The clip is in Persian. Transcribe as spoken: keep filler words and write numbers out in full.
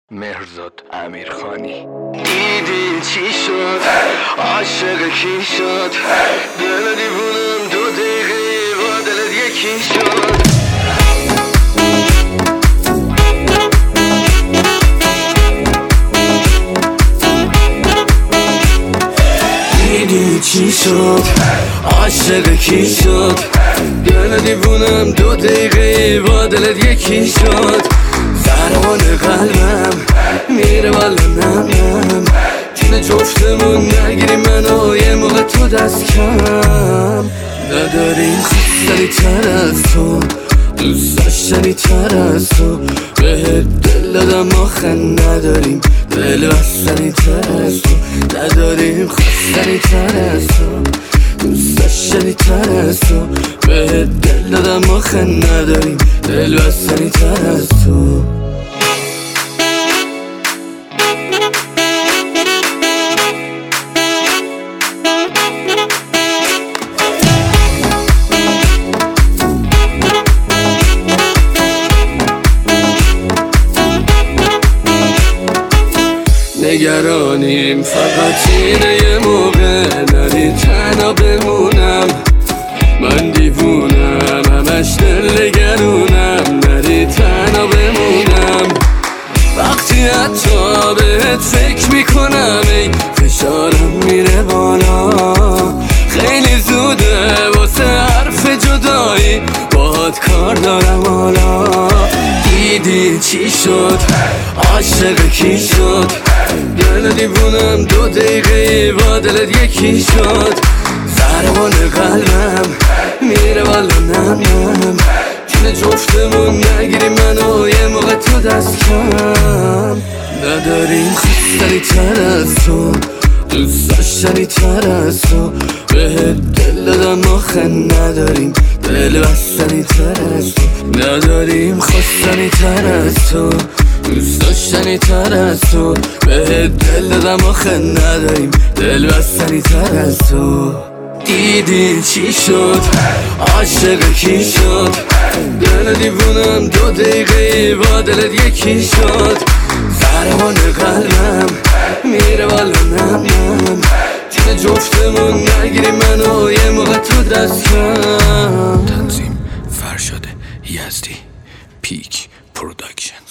مهرزاد امیرخانی. دیدی چی شد؟ عاشق کی شد؟ دل دیوونم دو دقیقه با دلت یکی شد. دیدی چی شد؟ عاشق کی شد؟ دل دیوونم دو دقیقه با دلت یکی شد. ضربان قلبم میره والا نم نم، جون جفتمون نگیری منو یه موقع تو دست کم. نداریم خواستنی تر از تو، دوست داشتنی تر از تو، به دل دادم آخه نداریم دل بستنی تر از تو. نداریم خواستنی تر از تو، دوست داشتنی تر از تو، به دل دادم آخه نداریم دل بستنی تر از تو. نگرانیم فقط اینه یه موقع نری تنها بمونم. من دیوونم همش دل نگرونم، نری تنها بمونم. وقتی حتی بهت فکر میکنم ای فشارم میره بالا. خیلی زوده واسه حرف جدایی، باهات کار دارم حالا. دیدی چی شد؟ عاشق کی شد؟ دل دیوونم دو دقیقه با دلت یکی شد. ضربان قلبم میره والا نم نم، جون جفتمون نگیری منو یه موقع تو دست کم. نداریم خواستنی تر از تو، دوست داشتنی تر از تو، به دل دادم آخه نداریم دل بستنی تر از تو. نداریم خواستنی تر از تو، دوست داشتنی تر از تو، به دل دادم آخه نداریم دل بستنی تر از تو. دیدی چی شد؟ عاشق کی شد؟ دل دیوونم دو دقیقه با دلت یکی شد. ضربان قلبم میره والا نم نم، جون جفتمون نگیری منو یه موقع تو دست کم. تنظیم فرشاد یزدی، پیک پروداکشن.